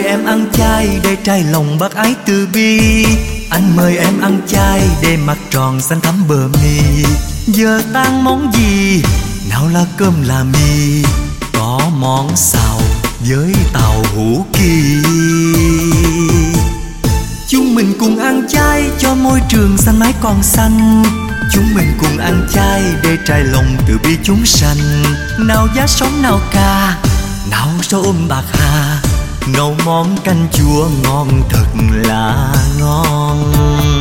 mời em ăn chay để trải lòng bác ái từ bi. Anh mời em ăn chay để mặt tròn xanh thắm bờ mi. Giờ tan món gì? Nào là cơm là mì, có món xào với tàu hũ kỳ. Chúng mình cùng ăn chay cho môi trường xanh mãi còn xanh. Chúng mình cùng ăn chay để trải lòng từ bi chúng sanh. Nào giá sống nào ca, nào sâu bạc hà, nấu món canh chua ngon thật là ngon.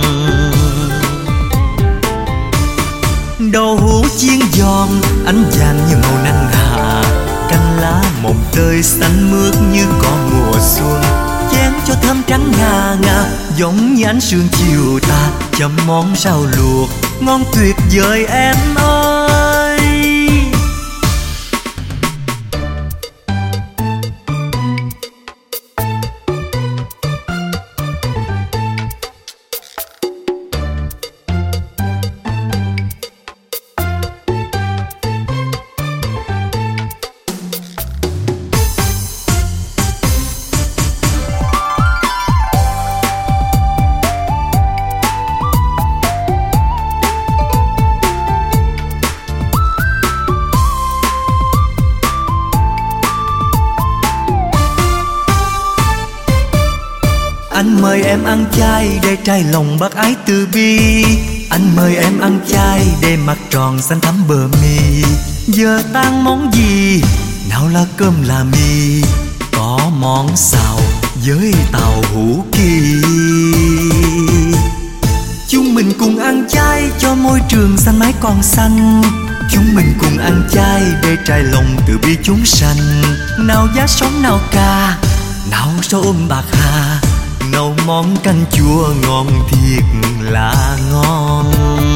Đậu hũ chiên giòn ánh vàng như màu nắng hạ, canh lá mồng tơi xanh mướt như có mùa xuân. Chén cho thơm trắng ngà ngà giống như ánh sương chiều tà. Chấm món rau luộc ngon tuyệt vời em ơi. Anh mời em ăn chay để trải lòng bác ái từ bi. Anh mời em ăn chay để mặt tròn xanh thắm bờ mi. Giờ tan món gì? Nào là cơm là mì, có món xào với tàu hũ kỳ. Chúng mình cùng ăn chay cho môi trường xanh mãi còn xanh. Chúng mình cùng ăn chay để trải lòng từ bi chúng sanh. Nào giá sống nào ca, nào sâu bạc hà, nấu món canh chua ngon thiệt là ngon.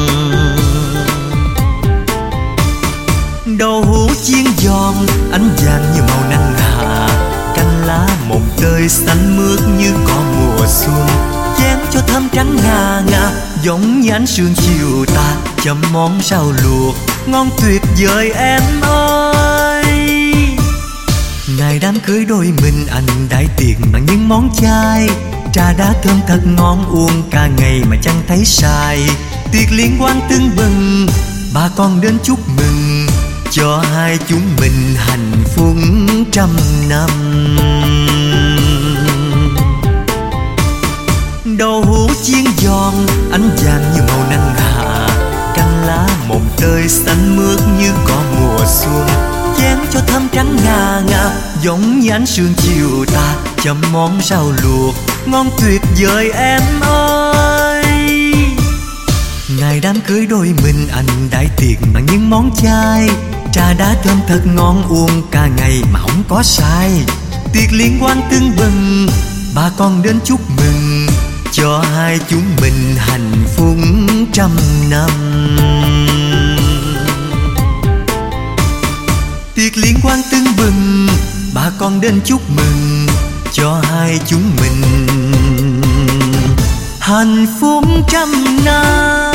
Đậu hũ chiên giòn ánh vàng như màu nắng hạ, canh lá mồng tơi xanh mướt như có mùa xuân. Chén cho thơm trắng ngà ngà giống như ánh sương chiều tà. Chấm món rau luộc ngon tuyệt vời em ơi. Ngày đám cưới đôi mình anh đãi tiệc bằng những món chay. Trà đá thơm thật ngon uống cả ngày mà chẳng thấy sai. Tiệc liên hoan tưng bừng, bà con đến chúc mừng cho hai chúng mình hạnh phúc trăm năm. Đậu hũ chiên giòn ánh vàng như màu nắng hạ, canh lá mồng tơi xanh mướt như có mùa xuân. Chén cho thơm trắng ngà ngà giống như ánh sương chiều tà. Chấm món rau luộc ngon tuyệt vời em ơi. Ngày đám cưới đôi mình anh đãi tiệc bằng những món chay. Trà đá thơm thật ngon uống cả ngày mà không có sai. Tiệc liên hoan tưng bừng, bà con đến chúc mừng cho hai chúng mình hạnh phúc trăm năm. Tiệc liên hoan tưng bừng, bà con đến chúc mừng cho hai chúng mình hạnh phúc trăm năm.